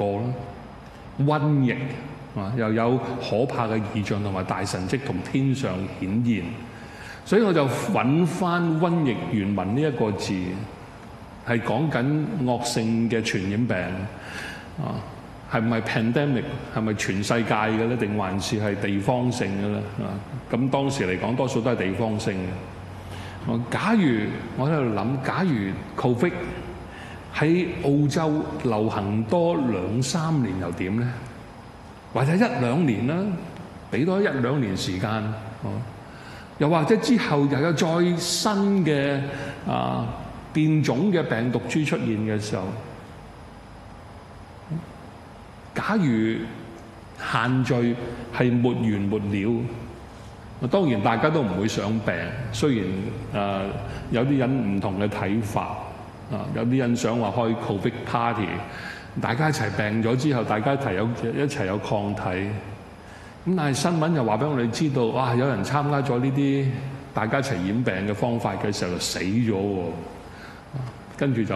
過啦，瘟疫又有可怕嘅異象同埋大神蹟同天上顯現，所以我就揾翻瘟疫原文呢一個字，係講緊惡性嘅傳染病係唔係 pandemic， 係咪全世界嘅咧，定還是係地方性嘅咧？咁當時嚟講，多數都係地方性嘅。假如我喺度諗，假如 Covid 喺澳洲流行多2-3年又點咧？或者1-2年啦，俾多1-2年時間。又或者之後又有再新嘅變種嘅病毒株出現嘅時候，假如限聚係沒完沒了，當然大家都唔會想病。雖然有啲人唔同嘅睇法，有啲人想話開 Covid party， 大家一齊病咗之後，大家一齊有抗體。咁但係新聞又話俾我哋知道，哇！有人參加咗呢啲大家一齊染病嘅方法嘅時候就死咗喎，跟住就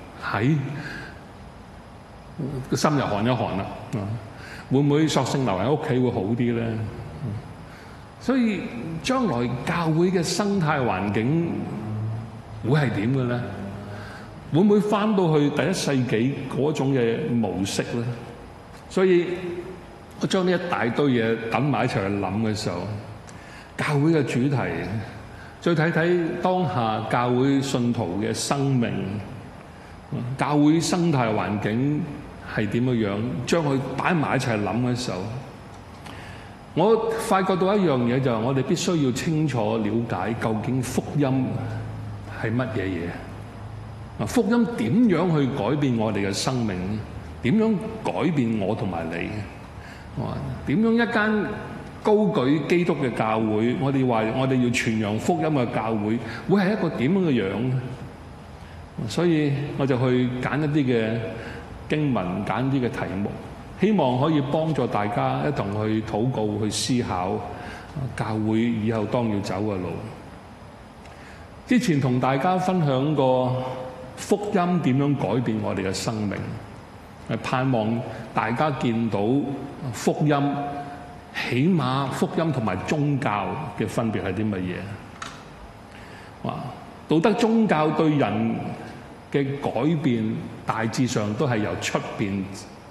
個心又寒一寒啦。會唔會索性留喺屋企會好啲咧？所以將來教會嘅生態環境會係點嘅咧？會唔會返到去第一世紀嗰種嘅模式咧？所以我將呢一大堆嘢揼埋一齊去諗嘅時候，教會嘅主題，再睇睇當下教會信徒嘅生命，教會生態環境係點樣樣，將佢擺埋一齊諗嘅時候，我發覺到一樣嘢，就係我哋必須要清楚了解究竟福音係乜嘢嘢。福音點樣去改變我哋嘅生命？點樣改變我同埋你？點樣一間高舉基督嘅教會，我哋話我哋要傳揚福音嘅教會，會係一個點樣嘅樣？所以我就去揀一啲嘅經文，揀啲嘅題目，希望可以幫助大家一同去禱告、去思考教會以後當要走嘅路。之前同大家分享過福音點樣改變我哋嘅生命，盼望大家見到福音，起碼福音同埋宗教嘅分別係啲乜嘢？道德宗教對人嘅改變，大致上都係由出邊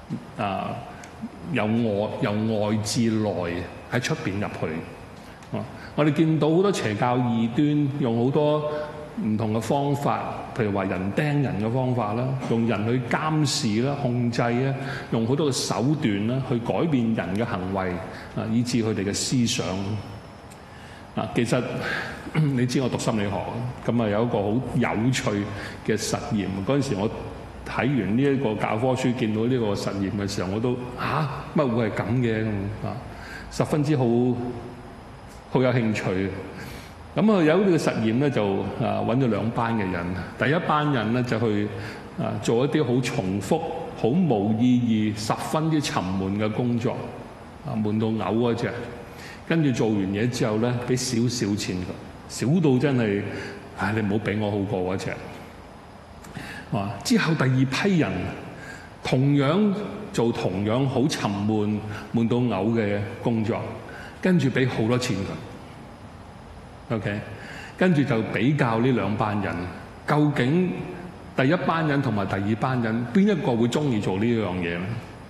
由外至內喺出邊入去。我哋見到好多邪教異端，用好多唔同嘅方法，譬如話人釘人嘅方法啦，用人去監視啦、控制啦，用好多嘅手段啦，去改變人嘅行為以致佢哋嘅思想。其實你知我讀心理學，咁有一個好有趣嘅實驗。嗰陣時我睇完呢一個教科書，見到呢個實驗嘅時候，我都乜會係咁嘅？十分之好有興趣。咁有呢個實驗咧，就揾咗2班嘅人。第一班人咧就去做一啲好重複、好無意義、十分之沉悶嘅工作，悶到嘔嗰隻。跟住做完嘢之後咧，俾少少錢佢，少到真係，你唔好俾我好過嗰隻。之後第二批人同樣做同樣好沉悶、悶到嘔嘅工作，跟住俾好多錢佢。OK， 跟住就比較呢2班人，究竟第一班人同埋第二班人邊一個會鍾意做呢樣嘢咧？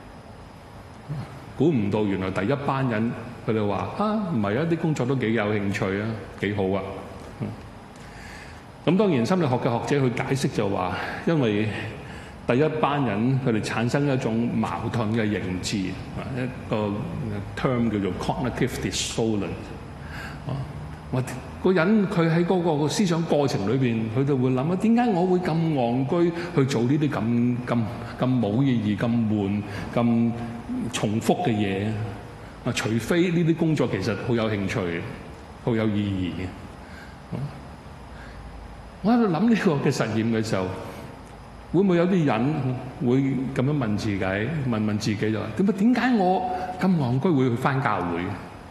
估唔到原來第一班人佢哋話唔係啊，啲工作都幾有興趣啊，幾好啊。咁當然心理學嘅學者去解釋就話，因為第一班人佢哋產生一種矛盾嘅認知，一個 term 叫做 cognitive dissonance。個人佢喺嗰個思想過程裏邊，佢就會諗點解我會咁戇居去做呢啲咁冇意義、咁悶、咁重複嘅嘢？除非呢啲工作其實好有興趣、好有意義。我喺度諗呢個嘅實驗嘅時候，會唔會有啲人會咁樣問自己，問自己就話：點解我咁戇居會去返教會？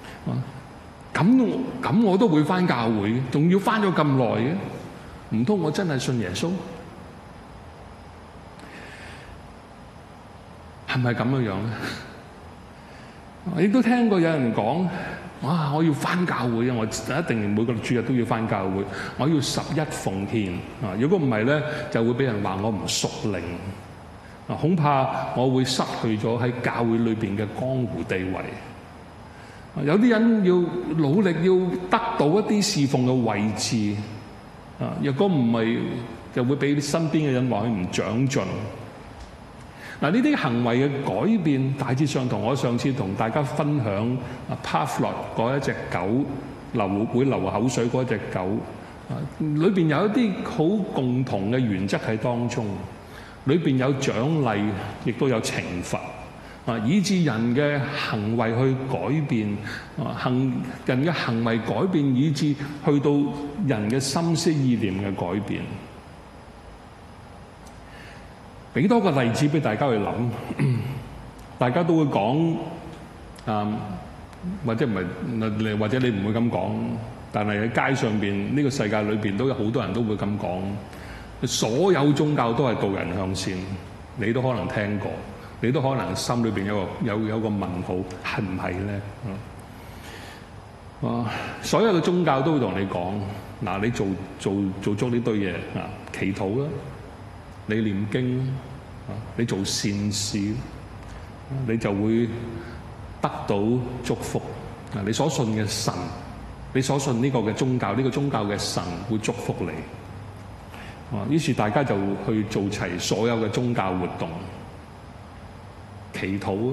咁我都會返教會，仲要返咗咁耐嘅，唔通我真係信耶穌？ 係咪咁樣樣咧？我亦都聽過有人講：哇！我要返教會啊！我一定每個主日都要返教會。我要11奉獻啊！如果唔係咧，就會俾人話我唔屬靈啊！恐怕我會失去咗喺教會裏邊嘅江湖地位。有啲人要努力要得到一啲侍奉嘅位置啊！若果唔係，就會俾身邊嘅人話佢唔長進。嗱，呢啲行為嘅改變，大致上同我上次同大家分享Pavlov嗰一隻狗會流口水嗰隻狗裏邊有一啲好共同嘅原則喺當中，裏邊有獎勵，亦都有懲罰啊，以致人嘅行為去改變人嘅行為改變，以致去到人嘅心思意念嘅改變。俾多個例子俾大家去諗，大家都會講或者唔係，或者你唔會咁講，但係喺街上邊呢個世界裏邊都有好多人都會咁講。所有宗教都係導人向善，你都可能聽過，你都可能心裏邊有個問號，係唔係咧？所有嘅宗教都會同你講，嗱，你做足呢堆嘢啊，祈禱啦。你念經，你做善事，你就會得到祝福。你所信嘅神，你所信呢個嘅宗教，呢個宗教嘅神會祝福你。於是大家就去做齊所有嘅宗教活動，祈禱，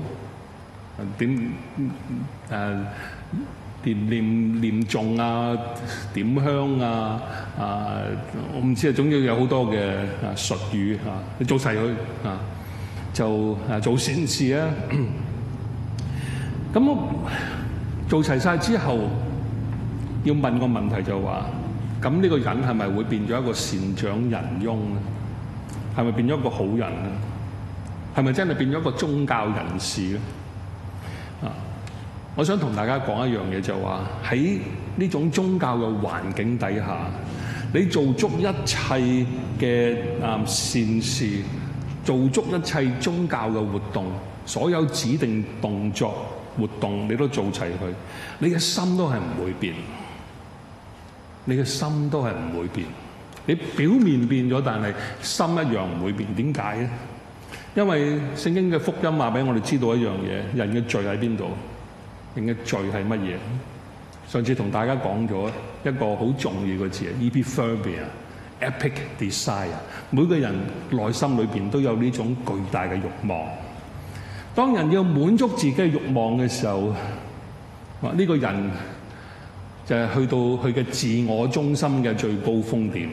念誦啊，點香啊，我唔知啊，總之有好多嘅術語啊，你做齊佢啊，就做善事啊。咁做齊晒之後，要問個問題就話：咁呢個人係咪會變咗一個善長仁翁咧？係咪變咗一個好人咧？係咪真係變咗一個宗教人士咧？我想同大家講一樣嘢，就話喺呢種宗教嘅環境底下，你做足一切嘅善事，做足一切宗教嘅活動，所有指定動作活動，你都做齊佢，你嘅心都係唔會變，你嘅心都係唔會變。你表面變咗，但係心一樣唔會變。點解咧？因為聖經嘅福音話俾我哋知道一樣嘢，人嘅罪喺邊度？人嘅罪係乜嘢？上次同大家講咗一個好重要嘅字，epithumia，epic desire。每個人內心裏邊都有呢種巨大嘅慾望。當人要滿足自己嘅慾望嘅時候，呢個人就係去到佢嘅自我中心嘅最高峰點。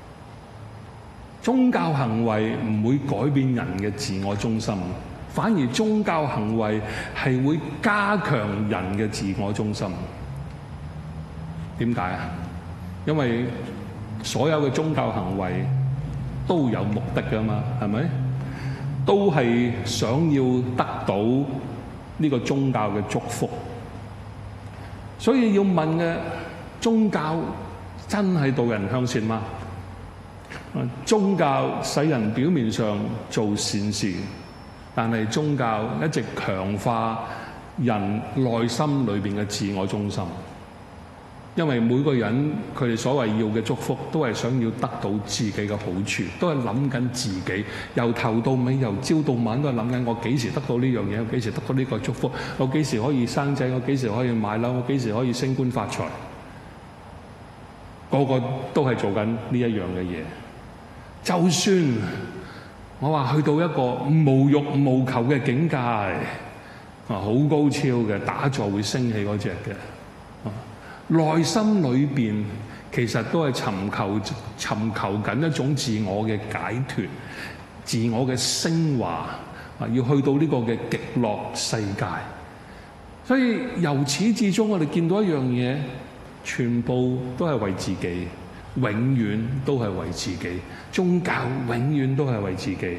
宗教行為唔會改變人嘅自我中心。反而宗教行為係會加強人嘅自我中心。點解啊？因為所有嘅宗教行為都有目的㗎嘛，係咪？都係想要得到呢個宗教嘅祝福。所以要問嘅，宗教真係導人向善嗎？宗教使人表面上做善事，但係宗教一直強化人內心裏邊嘅自我中心，因為每個人佢哋所謂要嘅祝福，都係想要得到自己嘅好處，都係諗緊自己，由頭到尾，由朝到晚都係諗緊我幾時得到呢樣嘢，我幾時得到呢個祝福，我幾時可以生仔，我幾時可以買樓，我幾時可以升官發財，個個都係做緊呢一樣嘅嘢。就算我話去到一個無欲無求嘅境界，好高超嘅，打坐會升起嗰隻嘅，內心裏邊其實都係尋求緊一種自我嘅解脫、自我嘅升華，要去到呢個嘅極樂世界。所以由始至終，我哋見到一樣嘢，全部都係為自己，永遠都係為自己。宗教永遠都係為自己。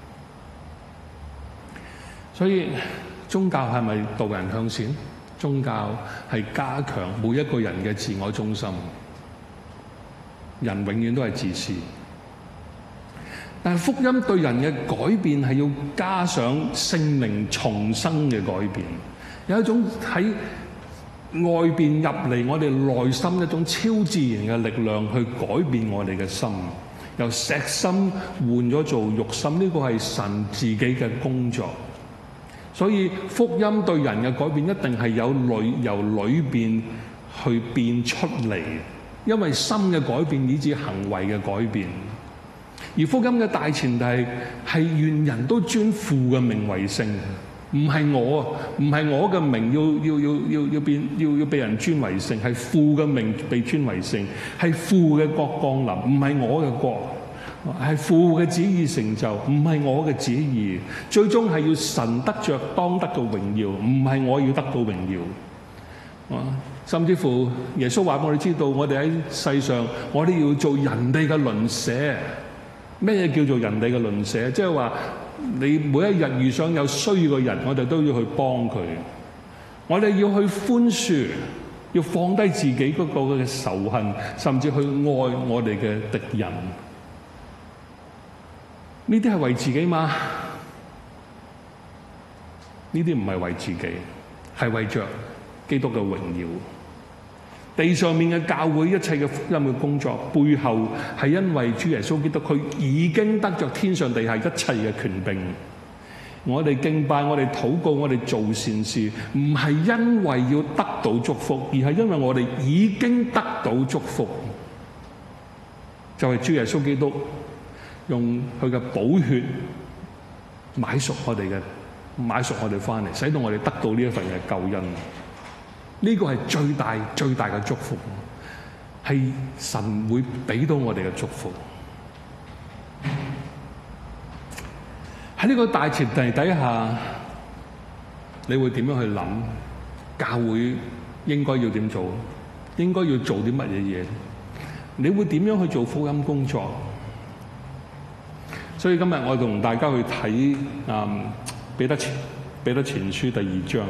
所以宗教係咪導人向善？宗教係加強每一個人嘅自我中心。人永遠都係自私。 但係福音對人嘅改變係要加上聖靈重生嘅改變，有一種喺外邊入嚟我哋內心一種超自然嘅力量去改變我哋嘅心，由石心換咗做肉心，呢個係神自己嘅工作。所以福音對人嘅改變一定係由裏邊去變出嚟，因為心嘅改變以至行為嘅改變。而福音嘅大前提係願人都尊父嘅名為聖，唔係我嘅名要被人尊為聖，係父嘅名被尊為聖，係父嘅國降臨，唔係我嘅國，係父嘅旨意成就，唔係我嘅旨意。最終係要神得着當得嘅榮耀，唔係我要得到榮耀。甚至乎耶穌話我哋知道，我哋喺世上，我哋要做人哋嘅鄰舍。咩叫做人哋嘅鄰舍？即係話你每一日遇上有需要嘅人，我哋都要去幫佢。我哋要去寬恕，要放低自己嗰個嘅仇恨，甚至去愛我哋嘅敵人。呢啲係為自己嗎？呢啲唔係為自己，係為着基督嘅榮耀。地上面嘅教會一切嘅福音嘅工作背後係因為主耶穌基督，佢已經得着天上地下一切嘅權柄。我哋敬拜，我哋禱告，我哋做善事，唔係因為要得到祝福，而係因為我哋已經得到祝福。就係主耶穌基督用佢嘅寶血買贖我哋翻嚟，使到我哋得到呢一份嘅救恩。呢個係最大嘅祝福，係神會俾到我哋嘅祝福。喺呢個大前提底下，你會點樣去諗？教會應該要點做？應該要做啲乜嘢嘢？你會點樣去做福音工作？所以今日我同大家去睇彼得前書第2章。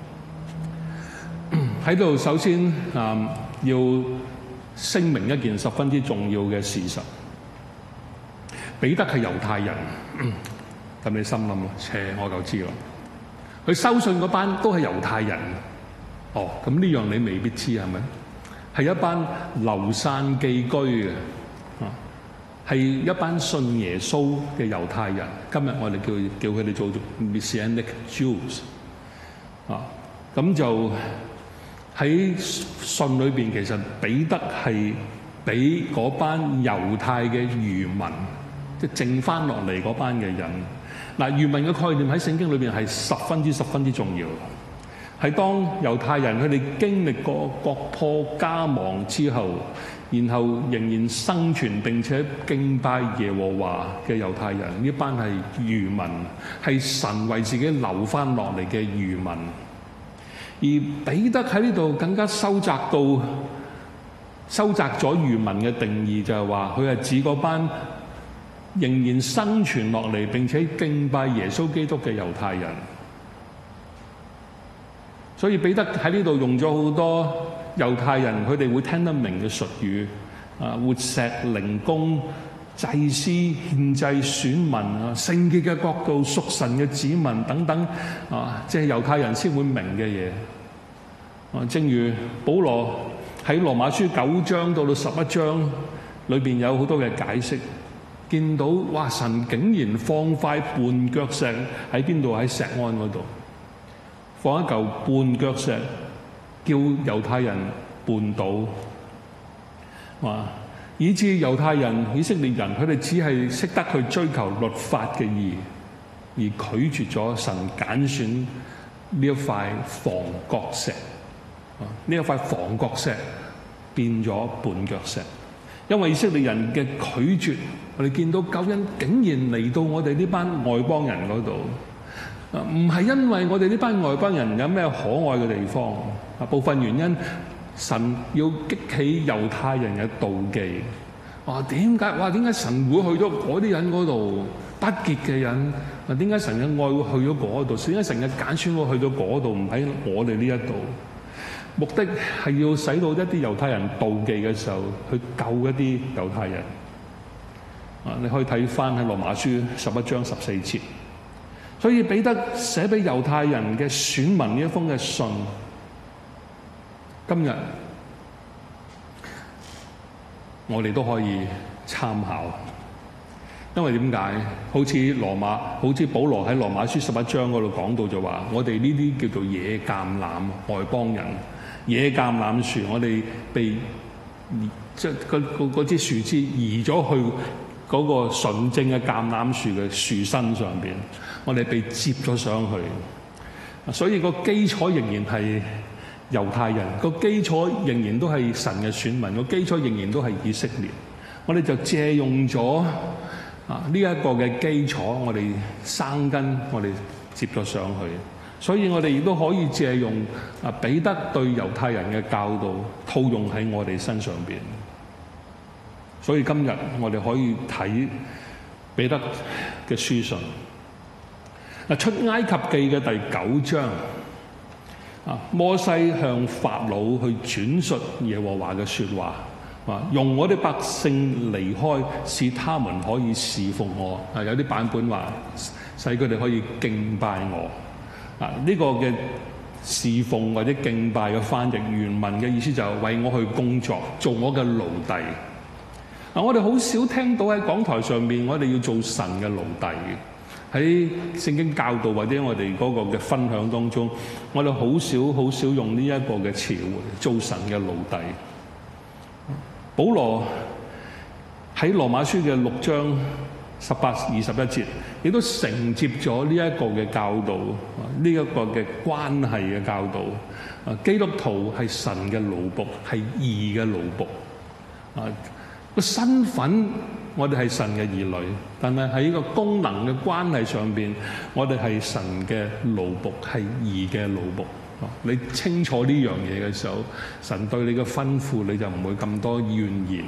喺度首先要聲明一件十分之重要嘅事實。彼得係猶太人，咁你心諗我就知啦。佢收信嗰班都係猶太人。咁呢樣你未必知係咪？係一班流散寄居嘅，係一班信耶穌嘅猶太人。今日我哋叫佢哋做 Messianic Jews。咁就喺信裏邊，其實彼得係俾嗰班猶太嘅餘民，即係剩翻落嚟嗰班嘅人。餘民嘅概念喺聖經裏邊係十分之重要。係當猶太人佢哋經歷過國破家亡之後，然後仍然生存並且敬拜耶和華嘅猶太人，呢班係餘民，係神為自己留翻落嚟嘅餘民。而彼得喺呢度更加收窄咗餘民嘅定義，就係話佢係指嗰班仍然生存落嚟並且敬拜耶穌基督嘅猶太人。所以彼得喺呢度用咗好多猶太人佢哋會聽得明嘅術語，活石、靈宮、祭司、獻祭、選民聖潔嘅國度、屬神嘅子民等等，即係猶太人先會明嘅嘢。正如保羅喺羅馬書9章到11章裏邊有好多嘅解釋，見到神竟然放塊絆腳石喺邊度？喺錫安嗰度放一嚿絆腳石，叫猶太人絆倒，以致猶太人、以色列人佢哋只係識得去追求律法嘅義，而拒絕咗神揀選呢一塊房角石。呢一塊房角石變咗絆腳石，因為以色列人嘅拒絕，我哋見到救恩竟然嚟到我哋呢班外邦人嗰度。唔係因為我哋呢班外邦人有咩可愛嘅地方，部分原因神要激起猶太人嘅妒忌。點解神會去咗嗰啲人嗰度？不潔嘅人，點解神嘅愛會去咗嗰度？點解神嘅揀選會去咗嗰度，唔喺我哋呢一度？目的係要使到一啲猶太人妒忌嘅時候，去救一啲猶太人。 你可以睇翻喺羅馬書11章14節。所以彼得寫俾猶太人嘅選民呢一封嘅信，今日我哋都可以參考。因為點解？好似保羅喺羅馬書11章嗰度講到就話，我哋呢啲叫做野橄欖外邦人，野橄欖樹，我哋被即係嗰支樹枝移咗去嗰個純正嘅橄欖樹嘅樹身上邊，我哋被接咗上去。所以個基礎仍然係猶太人，個基礎仍然都係神嘅選民，個基礎仍然都係以色列。我哋就借用咗呢一個嘅基礎，我哋生根，我哋接咗上去，所以我哋亦都可以借用彼得對猶太人嘅教導，套用喺我哋身上邊。所以今日我哋可以睇彼得嘅書信。出埃及記嘅第9章，摩西向法老去轉述耶和華嘅説話。用我啲百姓離開，使他們可以侍奉我。有啲版本話，使佢哋可以敬拜我。呢個嘅侍奉或者敬拜嘅翻譯原文嘅意思就係為我去工作，做我嘅奴隸。我哋好少聽到喺講台上面，我哋要做神嘅奴隸。喺聖經教導或者我哋嗰個嘅分享當中，我哋好少用呢一個嘅詞彙，做神嘅奴隸。保羅喺羅馬書嘅6章18、21節，亦都承接咗呢一個嘅教導，呢一個嘅關係嘅教導。基督徒係神嘅奴僕，係義嘅奴僕。個身份我哋係神嘅兒女，但係喺個功能嘅關係上邊，我哋係神嘅奴僕，係義嘅奴僕。你清楚呢樣嘢嘅時候，神對你嘅吩咐你就唔會咁多怨言。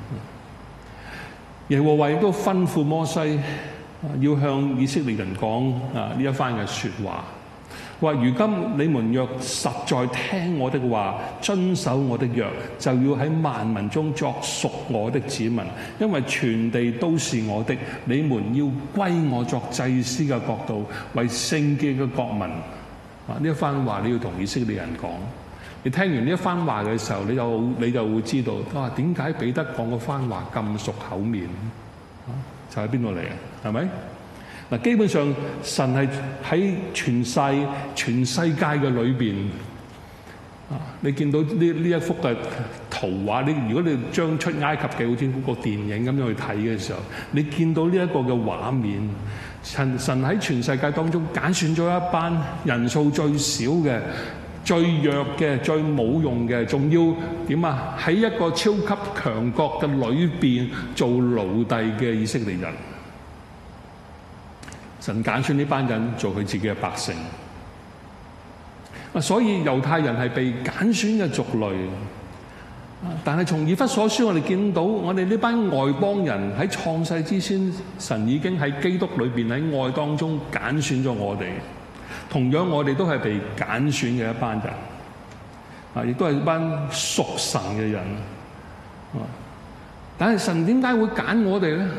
耶和華亦都吩咐摩西要向以色列人講呢一番嘅説話，話如今你們若實在聽我的話，遵守我的約，就要喺萬民中作屬我的子民，因為全地都是我的，你們要歸我作祭司嘅國度，為聖潔嘅國民。呢一番話你要同以色列人講。你聽完呢一番話嘅時候，你就會知道，點解彼得講嗰番話咁熟口面？就喺邊度嚟啊？係咪？嗱，基本上神係喺全世界嘅裏邊。你見到呢一幅嘅圖畫，如果你將出埃及記好似嗰個電影咁樣去睇嘅時候，你見到呢一個嘅畫面。神喺全世界當中揀選咗一班人數最少嘅、最弱嘅、最冇用嘅，仲要點啊？喺一個超級強國嘅裏邊做奴隸嘅以色列人。神揀選呢班人做佢自己嘅百姓。所以猶太人係被揀選嘅族類。但係從以弗所書我哋見到，我哋呢班外邦人喺創世之先，神已經喺基督裏邊喺愛當中揀選咗我哋。同樣我哋都係被揀選嘅一班人，亦都係一班屬神嘅人。但係神點解會揀我哋咧？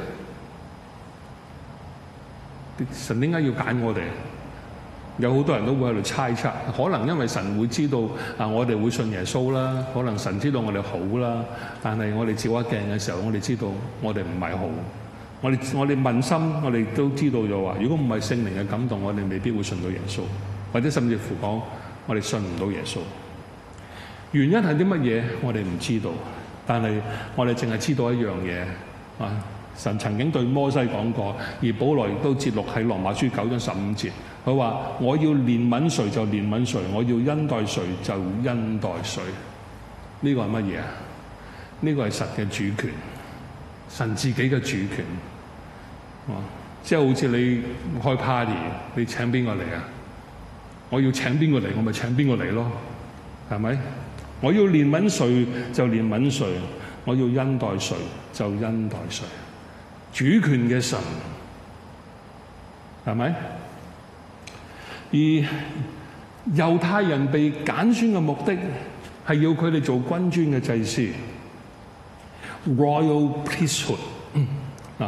神點解要揀我哋？有好多人都會喺度猜測，可能因為神會知道我哋會信耶穌啦，可能神知道我哋好啦，但係我哋照下鏡嘅時候，我哋知道我哋唔係好。我哋問心，我哋都知道咗話，如果唔係聖靈嘅感動，我哋未必會信到耶穌，或者甚至乎講我哋信唔到耶穌。原因係啲乜嘢？我哋唔知道，但係我哋淨係知道一樣嘢神曾經對摩西講過，而保羅亦都節錄喺羅馬書9章15節。佢話：我要憐憫誰就憐憫誰，我要恩待誰就恩待誰。呢個係乜嘢啊？呢個係神嘅主權，神自己嘅主權。即係好似你開 party， 你請邊個嚟啊？我要請邊個嚟，我咪請邊個嚟咯，係咪？我要憐憫誰就憐憫誰，我要恩待誰就恩待誰。主權嘅神，係咪？而猶太人被揀選嘅目的係要佢哋做君尊嘅祭司 （royal priesthood）。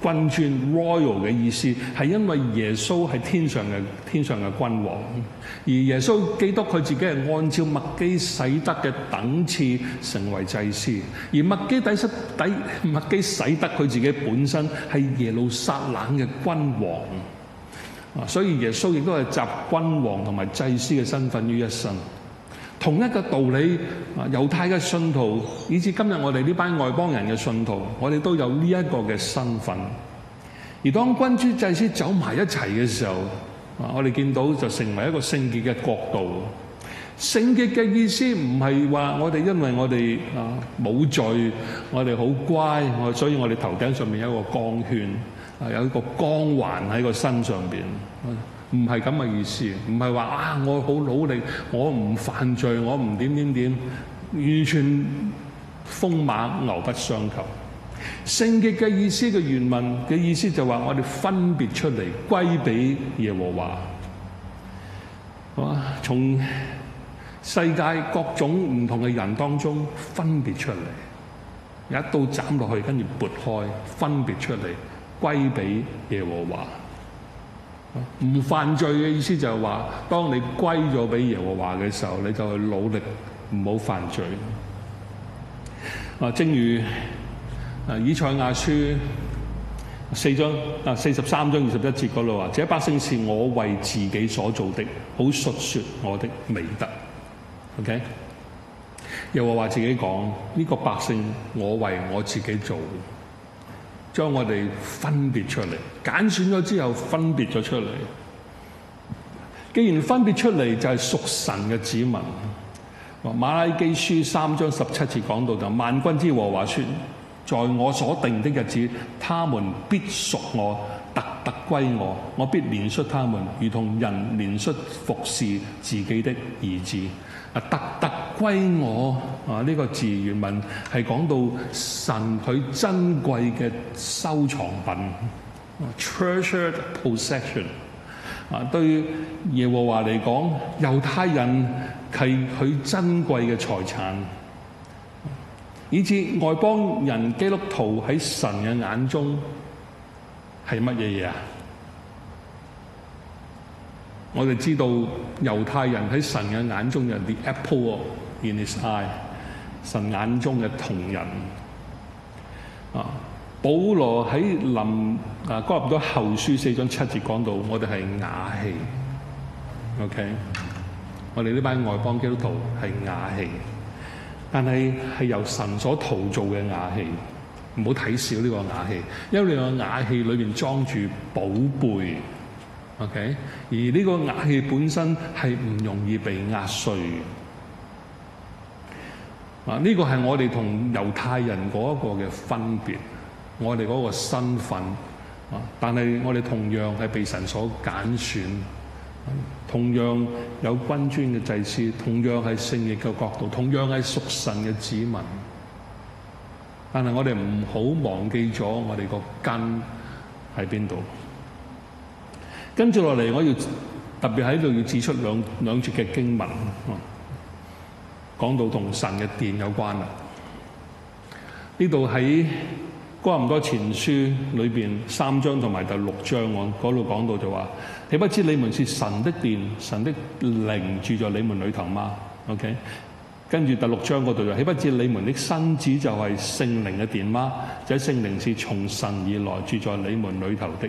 君尊 royal 嘅意思係因為耶穌係天上嘅君王，而耶穌基督佢自己係按照麥基洗德嘅等次成為祭司，而麥基洗德佢自己本身係耶路撒冷嘅君王，所以耶穌亦都係集君王同埋祭司嘅身份於一身。同一個道理，猶太嘅信徒，以至今日我哋呢班外邦人嘅信徒，我哋都有呢一個嘅身份。而當君尊祭司走埋一齊嘅時候，我哋見到就成為一個聖潔嘅國度。聖潔嘅意思唔係話我哋因為我哋冇罪，我哋好乖，所以我哋頭頂上面有一個光圈，有一個光環喺個身上邊。唔係咁嘅意思，唔係話我好努力，我唔犯罪，我唔點，完全風馬牛不相及。聖潔嘅意思嘅原文嘅意思就話我哋分別出嚟歸俾耶和華，從世界各種唔同嘅人當中分別出嚟，有一刀斬落去，跟住撥開，分別出嚟歸俾耶和華。唔犯罪嘅意思就係話，當你歸咗俾耶和華嘅時候，你就去努力唔好犯罪。正如以賽亞書43章21節嗰度話：這百姓是我為自己所做的，好述說我的美德。OK， 耶和華自己講呢個百姓，我為我自己做。將我哋分別出嚟，揀選咗之後分別咗出嚟。既然分別出嚟，就係屬神嘅子民。馬拉基書3章17節講到就萬軍之耶和華說：在我所定的日子，他們必屬我，特歸我，我必憐恤他們，如同人憐恤服侍自己的兒子。特歸我呢個字原文係講到神佢珍貴嘅收藏品 treasured possession。對耶和華嚟講，猶太人係佢珍貴嘅財產，以至外邦人基督徒喺神嘅眼中係乜嘢嘢啊？我哋知道猶太人喺神嘅眼中有 the apple in his eye， 神眼中嘅瞳人。保羅喺哥林多後書4章7節講到，我哋係瓦器。OK， 我哋呢班外邦基督徒係瓦器，但係由神所陶造嘅瓦器。唔好睇小呢個瓦器，因為呢個瓦器裏面裝住寶貝。OK， 而呢個瓦器本身係唔容易被壓碎。呢個係我哋同猶太人嗰一個嘅分別，我哋嗰個身份。但係我哋同樣係被神所揀選，同樣有君尊嘅祭司，同樣係聖潔嘅國度，同樣係屬神嘅子民。但係我哋唔好忘記咗我哋個根喺邊度。跟住落嚟，我要特別喺度要指出兩節嘅經文，講到同神嘅殿有關啦。呢度喺哥林多前書裏邊3章同埋第6章，我嗰度講到就話：豈不知你們是神的殿，神的靈住在你們裏頭嗎 ？OK， 跟住第6章嗰度就：豈不知你們的身子就係聖靈嘅殿嗎？這聖靈是從神而來，住在你們裏頭的。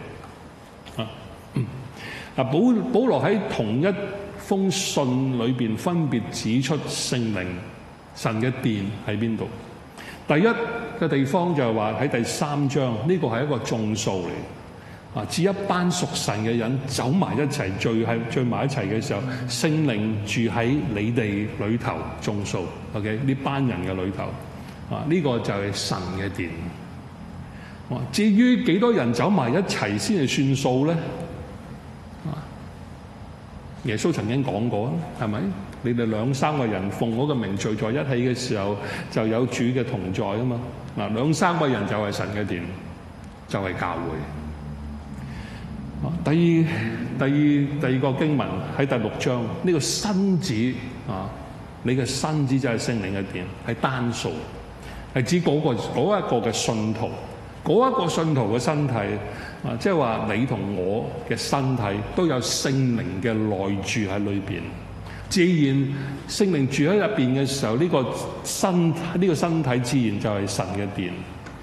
保羅喺同一封信裏邊分別指出聖靈神嘅殿喺邊度。第一嘅地方就係話喺第3章，呢個係一個眾數嚟，指一班屬神嘅人走埋一齊聚埋一齊嘅時候，聖靈住喺你哋裏頭眾數。OK， 呢班人嘅裏頭，呢個就係神嘅殿。至於幾多人走埋一齊先係算數咧？耶穌曾經講過，係咪？你哋2-3個人奉我嘅名聚在一起嘅時候，就有主嘅同在啊嘛。2-3個人就係神嘅殿，就係教會。第二個經文喺第6章，呢個身子你嘅身子就係聖靈嘅殿，係單數，係指嗰一個嘅信徒。 嗰一個信徒嘅身體啊，即係話你同我嘅身體都有聖靈嘅內住喺裏邊。自然聖靈住喺入邊嘅時候，呢個身體自然就係神嘅殿。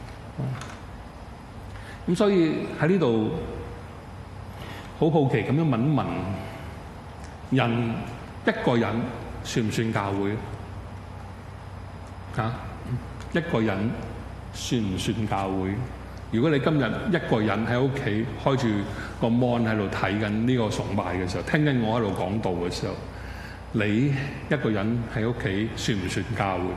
咁所以喺呢度好好奇咁樣問一問，人一個人算唔算教會？一個人算唔算教會？如果你今日一個人喺屋企開住個 mon 喺度睇緊呢個崇拜嘅時候，聽緊我喺度講道嘅時候，你一個人喺屋企算唔算教會？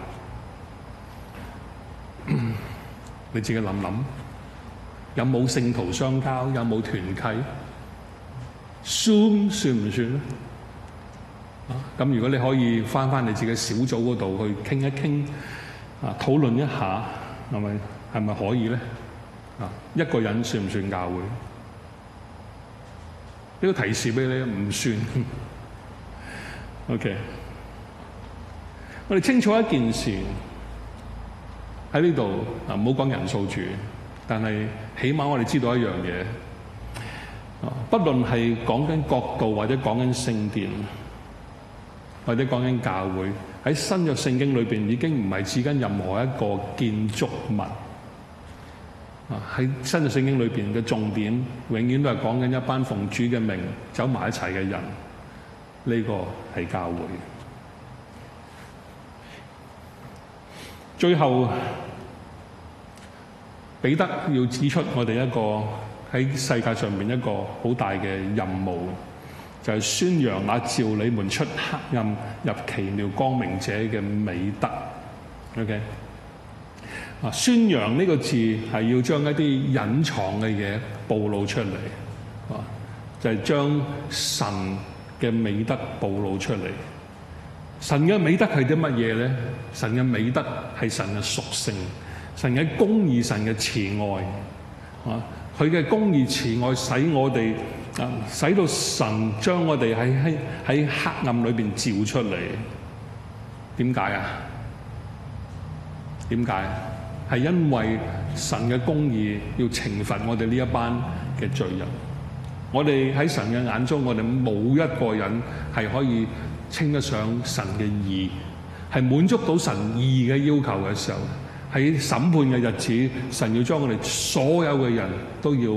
你自己諗諗，有冇聖徒相交？有冇團契？ Zoom 算唔算咧？咁如果你可以返你自己小組嗰度去傾一傾，討論一下，係咪可以咧？一個人算唔算教會？呢個提示俾你，唔算。OK， 我哋清楚一件事喺呢度，唔好講人數住，但係起碼我哋知道一樣嘢，不論係講緊國度或者講緊聖殿，或者講緊教會，喺新約聖經裏邊已經唔係指緊任何一個建築物。喺新約聖經裏邊嘅重點，永遠都係講緊一班奉主嘅名走埋一齊嘅人。呢個係教會。最後，彼得要指出我哋一個喺世界上面一個好大嘅任務，就係宣揚那召你們出黑暗入奇妙光明者嘅美德。OK， 宣揚呢個字係要將一啲隱藏嘅嘢暴露出嚟，就係將神嘅美德暴露出嚟。神嘅美德係啲乜嘢咧？神嘅美德係神嘅屬性，神嘅公義，神嘅慈愛。佢嘅公義慈愛使我哋使到神將我哋喺黑暗裏邊照出嚟。點解啊？點解？係因為神嘅公義要懲罰我哋呢一班嘅罪人。我哋喺神嘅眼中，我哋冇一個人係可以稱得上神嘅義，係滿足到神義嘅要求嘅時候，喺審判嘅日子，神要將我哋所有嘅人都要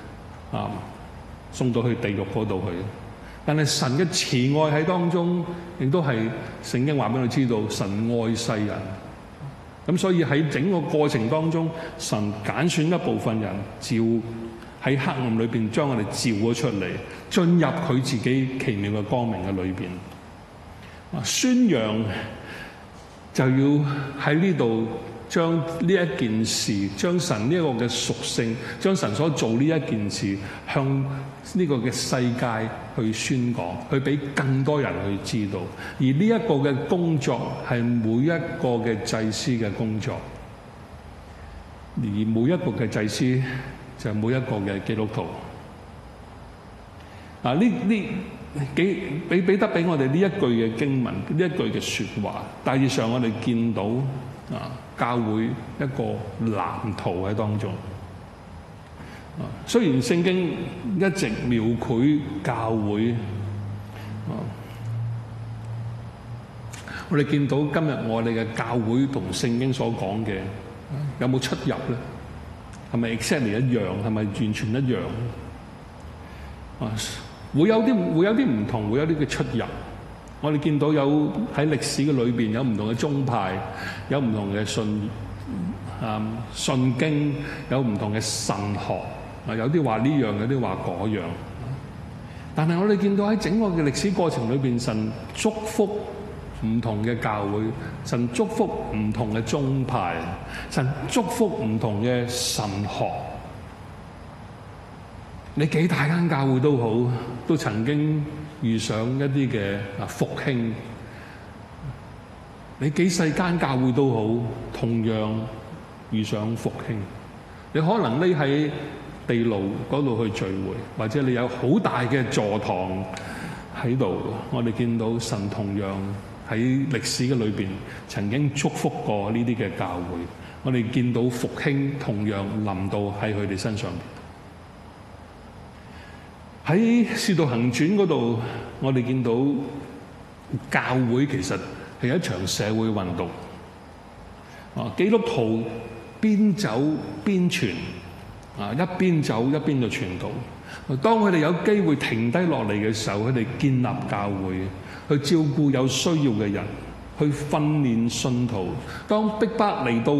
送到去地獄嗰度去。但係神嘅慈愛喺當中，亦都係聖經話俾我哋知道，神愛世人。咁所以喺整個過程當中，神揀選一部分人，照喺黑暗裏邊將我哋照咗出嚟，進入佢自己奇妙嘅光明嘅裏邊。宣揚就要喺呢度將呢一件事，將神呢一個嘅屬性，將神所做呢一件事向呢個嘅世界去宣講，去俾更多人去知道。而呢一個嘅工作係每一個嘅祭司嘅工作，而每一個嘅祭司就係每一個嘅基督徒。彼得俾我哋呢一句嘅經文，呢一句嘅説話，大致上我哋見到教會一個藍圖喺當中。雖然聖經一直描繪教會，我哋見到今日我哋嘅教會同聖經所講嘅有冇出入咧？係咪 exactly 一樣？係咪完全一樣？會有啲唔同，會有啲嘅出入。我哋見到有喺歷史嘅裏邊有唔同嘅宗派，有唔同嘅信經，有唔同嘅神學。有啲話呢樣，有啲話嗰樣。但係我哋見到喺整個嘅歷史過程裏邊，神祝福唔同嘅教會，神祝福唔同嘅宗派，神祝福唔同嘅神學。你幾大間教會都好，都曾經遇上一啲嘅復興。你幾細間教會都好，同樣遇上復興。你可能匿喺地牢嗰度去聚會，或者你有好大嘅座堂喺度。我哋見到神同樣喺歷史嘅裏邊曾經祝福過呢啲嘅教會， 我哋見到復興同樣臨到喺佢哋身上邊。喺《使徒行傳》嗰度，我哋見到教會其實係一場社會運動。基督徒邊走邊傳，一邊走一邊就傳道。當佢哋有機會停低落嚟嘅時候，佢哋建立教會，去照顧有需要嘅人，去訓練信徒。當逼迫嚟到